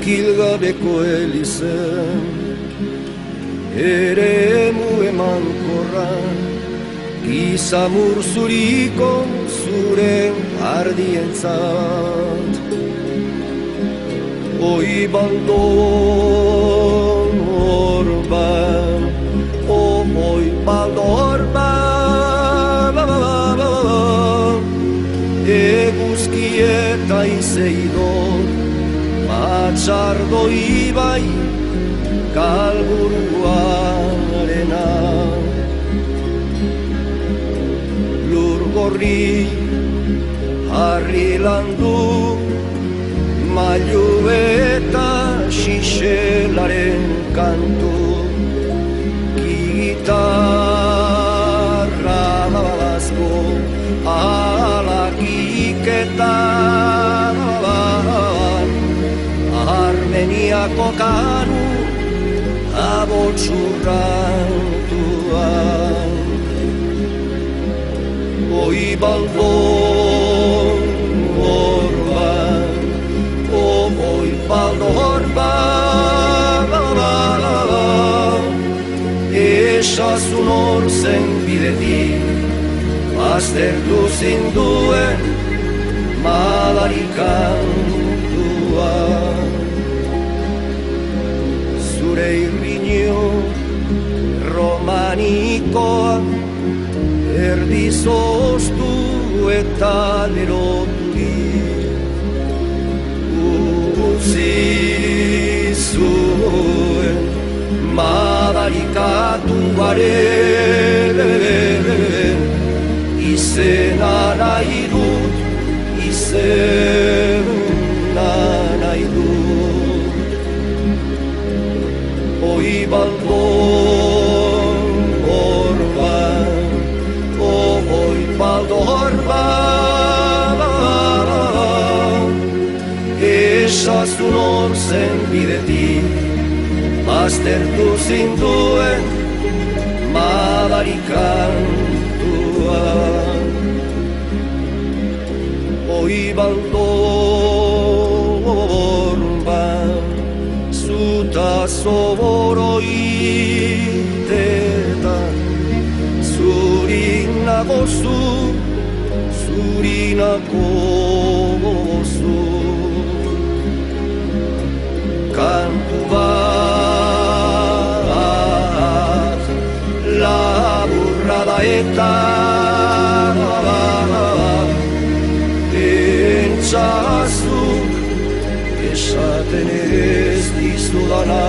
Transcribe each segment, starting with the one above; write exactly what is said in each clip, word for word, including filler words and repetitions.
kilgabeko elizen, eremu emankorra, gizamur zuriko zure ardientzat. Oi baldon orban, oh, oi baldon orban, eguzki eta izeidor, matxardo ibai galburuarena. Lur gorri harri landu, mailu eta xixelaren kantu, gitarra babazko alakik eta Armeniako kanu abotxurrantuan. Oi baldon orban, oh, oi baldon orban, esasun hor zen bidetik, aztertu zinduen madarikantuan. Zure irriño romanikoa, erdiz oztu eta leroturik, utzi zuen madarikatuaren, izena nahi dut, izena nahi dut. Oi baldon orban, oh, oi baldon orban, esasun hor zen bidetik, aztertu zinduen madarikantuan. Oi baldon orban, zuta zoboro itetan, zuri nagozu, zuri nagozu. Kantu bat laburra da eta entzazuk esaten ez dizudana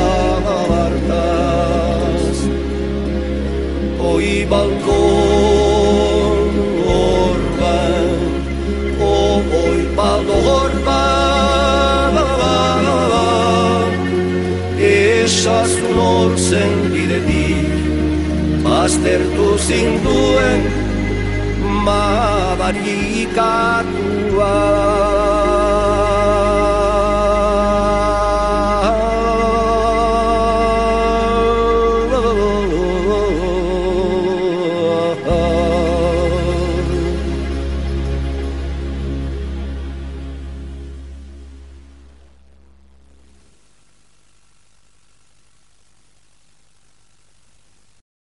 hartaz. Oi baldon orban, oh, oi baldon orban, esasun hor zen bidetik, aztertu zinduen madarikatua.